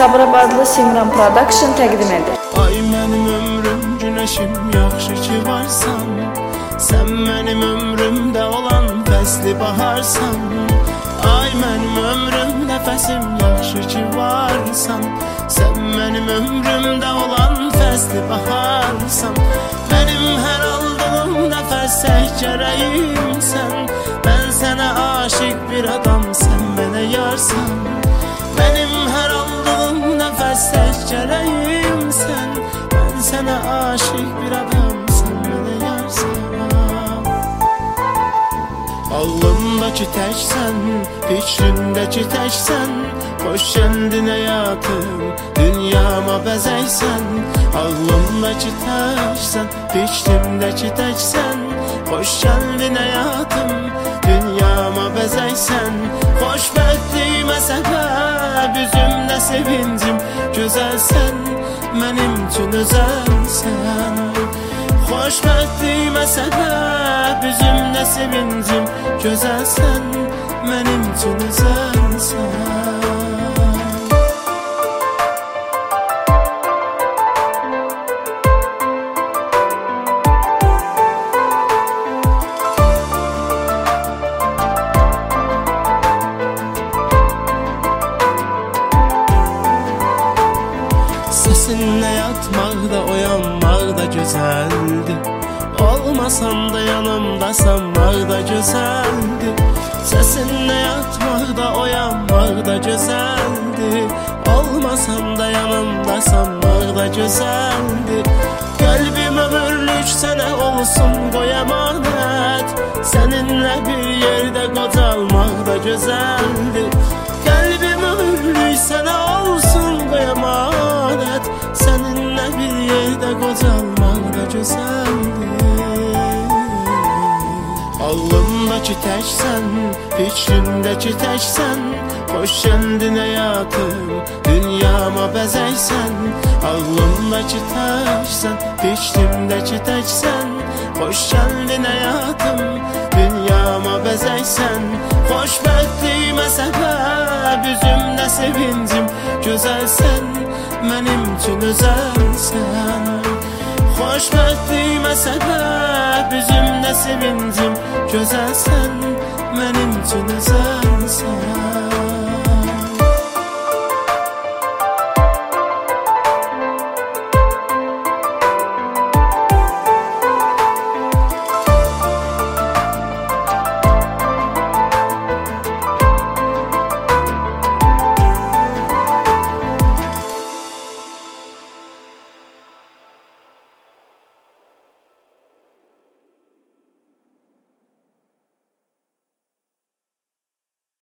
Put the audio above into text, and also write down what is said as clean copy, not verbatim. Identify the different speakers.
Speaker 1: Sabirabadlı Simran Production təqdim edir.
Speaker 2: Ay mənim ömrüm, günəşim, yaxşı ki varsan. Sən mənim ömrümdə olan fəsli baharsan. Ay mənim ömrüm, nəfəsim, yaxşı ki varsan. Sən mənim ömrümdə olan fəsli baharsan. Mənim hər aldığım nəfəs səhcərəyimsən. Mən sənə aşiq bir adam, sən mənə yarsan. Mənim hər aldığım nəfəs səhcərəyimsən. Mən sənə aşiq bir adam, sən mənə yarsan. Alnımdakı təksən, fikrindəki təksən. Xoş gəldin həyatım, dünyama bəzəksən. Ağlımdakı təksən, fikrimdəki təksən. Xoş gəldin həyatım, dünyama bəzəksən. Xoşbəxtliyimə səbəb, üzümdə sevincim, gözəlsən, mənim üçün özəlsən. Xoşbəxtliyimə səbəb, üzümdə sevincim, gözəlsən, mənim üçün özəlsən. Səsinlə yatmaq da, oyanmaq da gözəldir. Olmasam da yanımdasan, da gözəldir. Səsinlə yatmaq da, oyanmaq da gözəldir. Olmasam da yanımdasan, da gözəldir. Qəlbim ömürlük sənə olsun qoy əmanət. Səninlə bir yerdə qocalmaq da gözəldir. Qəlbim ömürlük sənə olsun qoy əmanət. Səninlə bir yerdə qocalmaq da gözəldir. Ağlımdakı təksən, fikrindəki təksən. Xoş gəldin həyatım, dünyama bəzəksən. Ağlımdakı təksən, fikrimdəki təksən. Xoş gəldin həyatım, dünyama bəzəksən. Xoşbəxtliyimə səbəb, üzümdə sevincim, gözəlsən, mənim üçün özəlsən. Xoşbəxtliyimə səbəb, üzümdə sevincim, gözəlsən, mənim üçün özəlsən.